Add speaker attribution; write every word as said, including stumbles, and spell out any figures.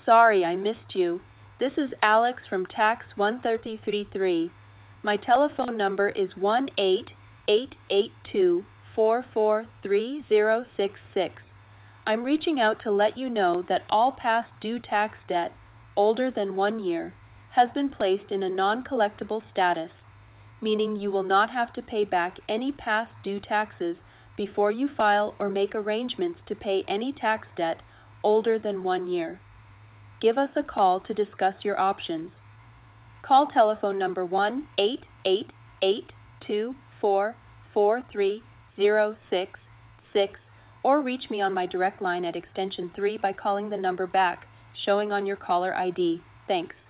Speaker 1: sorry I missed you. This is Alex from Tax one three three. My telephone number is one eight eight eight two four four three zero six six. I'm reaching out to let you know that all past due tax debt, older than one year, has been placed in a non-collectible status, meaning you will not have to pay back any past due taxes before you file or make arrangements to pay any tax debt older than one year. Give us a call to discuss your options. Call telephone number one eight eight eight two four four three zero six six or reach me on my direct line at extension three by calling the number back showing on your caller I D. Thanks.